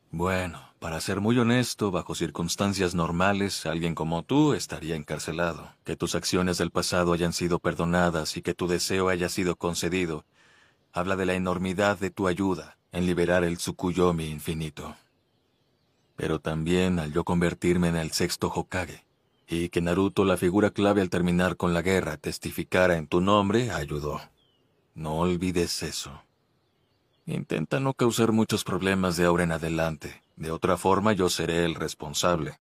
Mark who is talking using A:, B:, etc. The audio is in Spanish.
A: Bueno, para ser muy honesto, bajo circunstancias normales, alguien como tú estaría encarcelado. Que tus acciones del pasado hayan sido perdonadas y que tu deseo haya sido concedido, habla de la enormidad de tu ayuda en liberar el Tsukuyomi infinito. Pero también al yo convertirme en el sexto Hokage, y que Naruto, la figura clave al terminar con la guerra, testificara en tu nombre, ayudó. No olvides eso. Intenta no causar muchos problemas de ahora en adelante. De otra forma, yo seré el responsable.